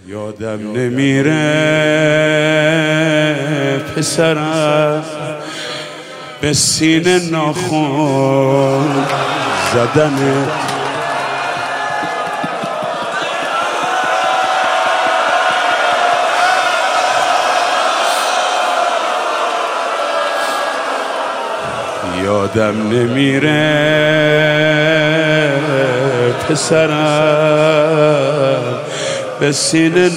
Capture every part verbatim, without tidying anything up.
یادم نمیره پسرم به سینه ناخن زدنت. یادم نمیره پسرم به سینه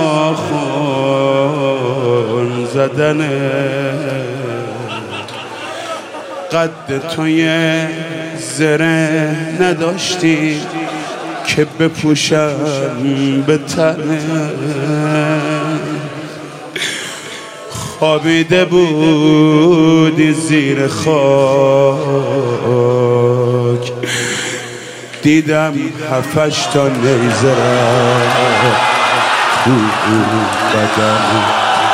ناخن زدنت. قد توی زره نداشتی که بپوشم به تنه، خوابیده بودی زیر خاک، دیدم هفتش تا نیزه را تو بدن.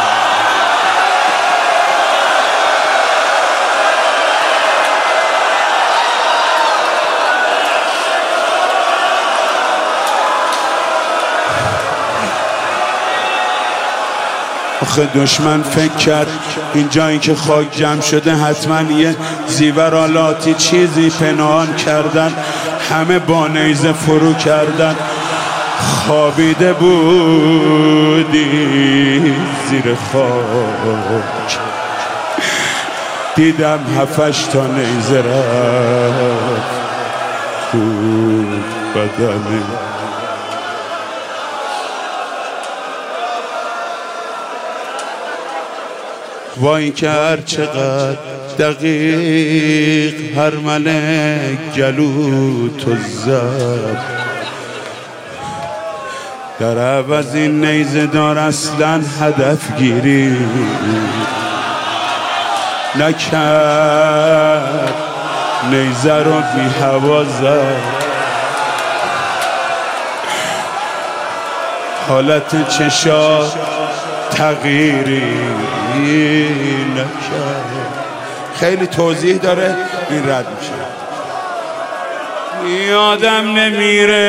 آخه دشمن فکر کرد این جایی که خاک جمع شده حتما یه زیورالاتی چیزی پنهان کردن، همه با نیزه فرو کردن. خوابیده بودی زیر خاک، دیدم هفتش تا نیزه رفت تو بدنی. وای که هر چقدر دقیق هر ملک گلو تو زد، در عوض این نیزه دار اصلا هدف گیری نکرد، نیزه رو بی هوا زد. حالت چشا تغییری نکرد. خیلی توضیح داره این رد میشه. یادم نمیره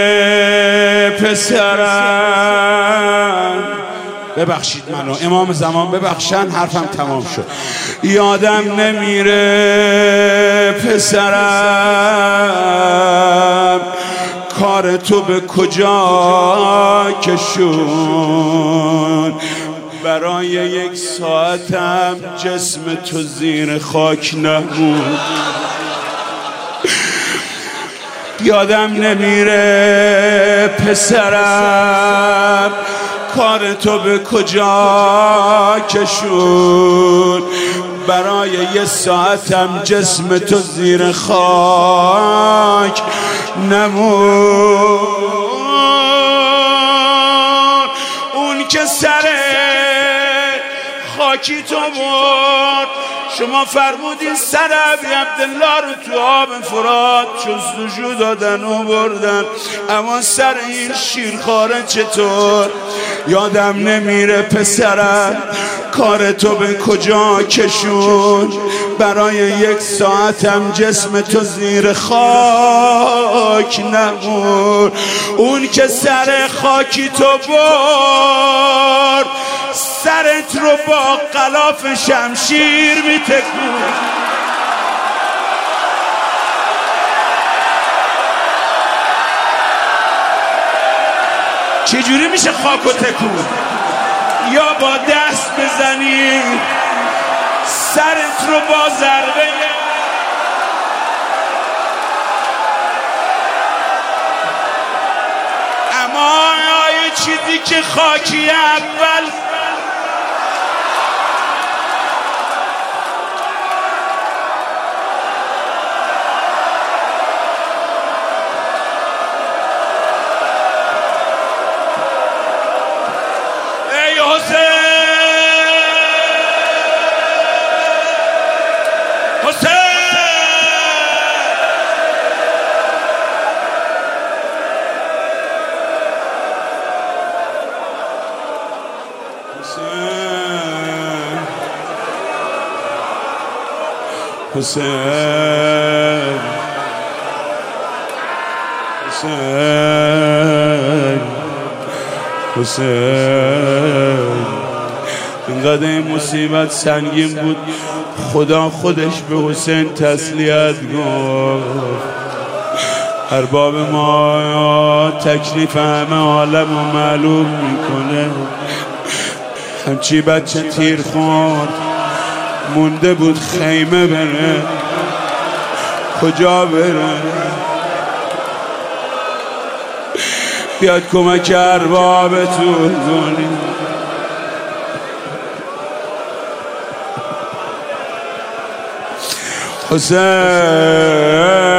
پسرم، ببخشید منو امام زمان ببخشن حرفم تمام شد. یادم نمیره پسرم کار تو به کجا کشون، برای یک ساعتم جسم تو زیر خاک نمود. یادم نمیره پسرم کار تو به کجا کشون، برای یک ساعتم جسم تو زیر خاک نمود. اون که سر خاکی تو برد، شما فرمودین سر ابی عبدالله رو تو آب فرات جستجو دادن و بردن، اما سر این شیرخواره چطور؟ یادم نمیره پسرم کار تو به کجا کشون، برای یک ساعتم جسم تو زیر خاک نمود. اون که سر خاکی تو برد، سرت رو با غلاف شمشیر میتکون. چجوری میشه خاک و تکون؟ یا با دست بزنی سرت رو با ضربه، اما یه چیزی که خاکی اول حسین حسین حسین. اینقدر این مصیبت سنگین بود خدا خودش به حسین تسلیت گفت. ارباب ما تکلیف همه عالم و معلوم میکنه. همچی بچه تیر خورد مونده بود خیمه بره، کجا بره؟ بیاد کمک اربابتون کنی. حسین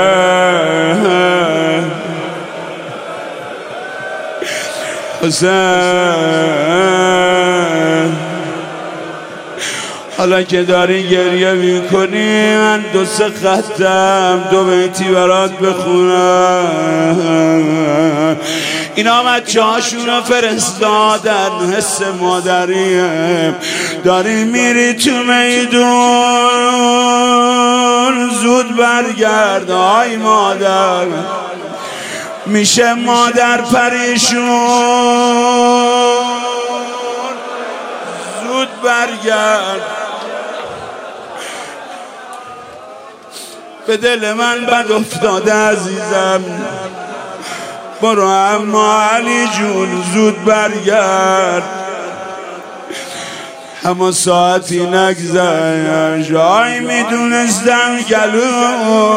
حسین حالا که داری گریه میکنی من دو سه خطم دو بیتی برات بخونم. اینا بچه هاشون رو فرستادن، حس مادریه. داری میری تو میدون زود برگرد آی مادر. میشه مادر پریشون زود برگرد. به دل من بد افتاده عزیزم، برو اما علی جون زود برگرد. اما ساعتی نگذشت آی میدونستم گلو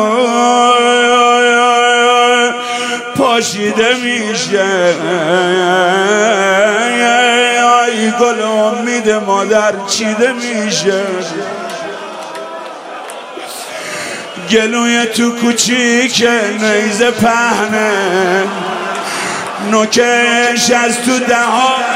پاشیده میشه. ای گل امید مادر چیده میشه. گلوی تو کوچیک نیزه پهنه، نوکش از تو دهان